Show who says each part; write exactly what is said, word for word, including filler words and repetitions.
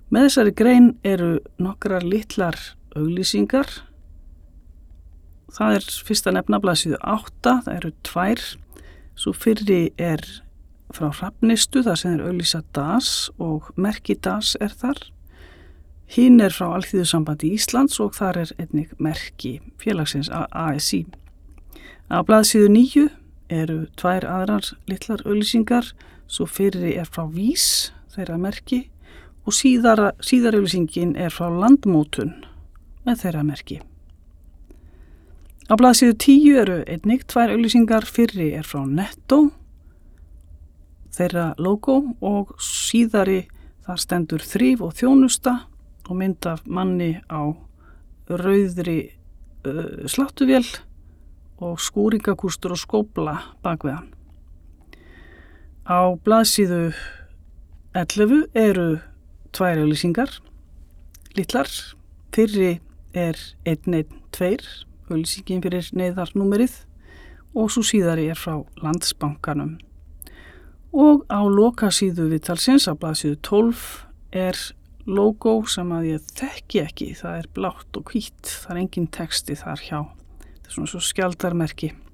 Speaker 1: Með þessari grein eru nokkrar litlar auglýsingar. Það er fyrsta nefna blaðsíðu átta, það eru tvær. Svo fyrri er frá Hrafnistu, það sem er auglýsa DAS og merki DAS er þar. Hinn er frá Alþýðusambandi Íslands og þar er einnig merki félagsins A S I. Á blaðsíðu níu eru tvær aðrar litlar auglýsingar, svo fyrri er frá Vís, þeirra merki, og síðara, síðar auglýsingin er frá Landmótun með þeirra merki. Á blaðsíðu tíu eru einnig tvær auglýsingar, fyrri er frá Netto, þeirra logo, og síðari þar stendur þrif og þjónusta og mynd af manni á rauðri uh, sláttuvél og skúringakústur og skófla bak við hann. Á blaðsíðu ellefu eru tvær auglýsingar, litlar, fyrri er einn einn tveir, auglýsingin fyrir neyðarnúmerið, og svo síðari er frá Landsbankanum. Og á lokasíðu viðtalsins á blaðsíðu tólf er logo sem að ég þekki ekki, það er blátt og hvítt, það er engin texti þar hjá. Þetta er svona svo skjaldarmerki.